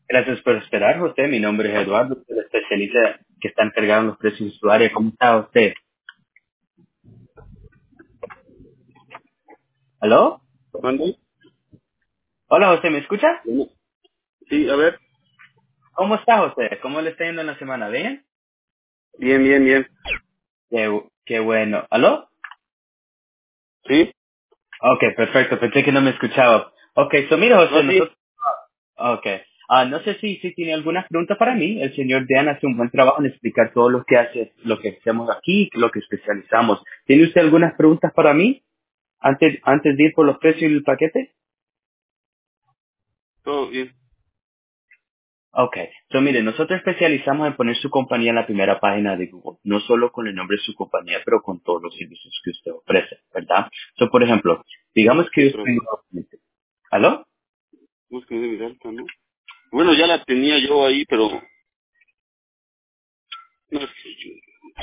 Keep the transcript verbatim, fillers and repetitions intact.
Gracias por esperar, José. Mi nombre es Eduardo, soy el especialista que está encargado en los precios de su área. ¿Cómo está usted? ¿Aló? ¿Mande? Hola, José, ¿me escucha? Bueno, sí, a ver. ¿Cómo está, José? ¿Cómo le está yendo en la semana? ¿Bien? Bien, bien, bien. Qué, qué bueno. ¿Aló? ¿Sí? Ok, perfecto. Pensé que no me escuchaba. Ok, so mira, José, No, sí. nosotros... Ok. Ah, no sé si, si tiene algunas preguntas para mí. El señor Dan hace un buen trabajo en explicar todo lo que hace, lo que hacemos aquí, lo que especializamos. ¿Tiene usted algunas preguntas para mí antes, antes de ir por los precios y el paquete? Todo bien. Ok, so mire, nosotros especializamos en poner su compañía en la primera página de Google, no solo con el nombre de su compañía, pero con todos los servicios que usted ofrece, ¿verdad? So, por ejemplo, digamos Sí, que pero usted... ¿Aló? búsqueda de Vidalta, ¿no? Bueno, ya la tenía yo ahí, pero... No sé.